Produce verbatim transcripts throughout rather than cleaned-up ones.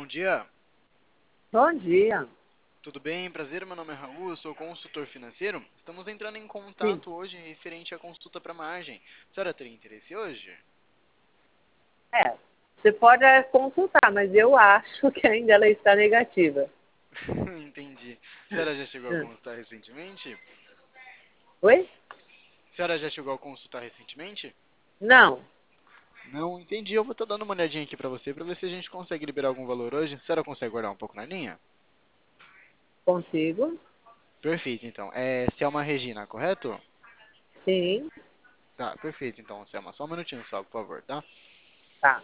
dia. Bom dia. Tudo bem? Prazer, meu nome é Raul, eu sou consultor financeiro. Estamos entrando em Sim. contato hoje referente à consulta para margem. A senhora teria interesse hoje? É, você pode é, consultar, mas eu acho que ainda ela está negativa. Entendi. A senhora já chegou a Hum. consultar recentemente? Oi? A senhora já chegou a consultar recentemente? Não, Não, entendi. Eu vou estar dando uma olhadinha aqui para você, para ver se a gente consegue liberar algum valor hoje. A senhora consegue guardar um pouco na linha? consigo. Perfeito, então. É Selma Regina, correto? Sim, Tá, perfeito, então, Selma. Só um minutinho só, por favor, tá? tá.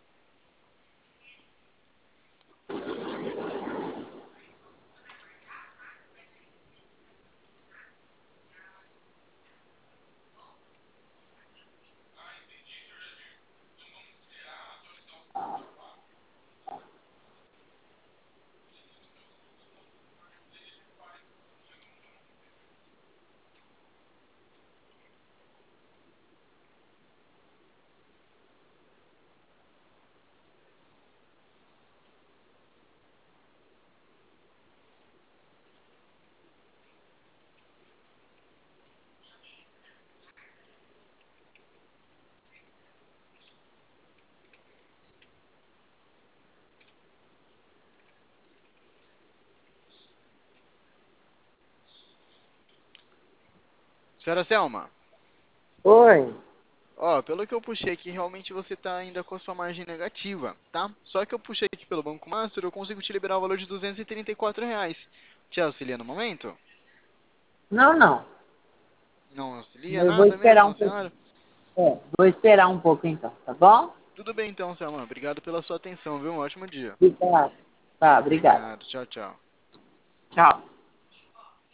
Senhora Selma. Oi. Ó, pelo que eu puxei aqui, realmente você tá ainda com a sua margem negativa, tá? Só que eu puxei aqui pelo Banco Master, eu consigo te liberar o valor de duzentos e trinta e quatro reais. Te auxilia no momento? Não, não. Não auxilia Eu vou nada esperar mesmo, um pouco. senhora? É, vou esperar um pouco então, tá bom? Tudo bem então, Selma. Obrigado pela sua atenção, viu? Um ótimo dia. Obrigada. Tá, obrigada. Obrigado. Tchau, tchau. Tchau.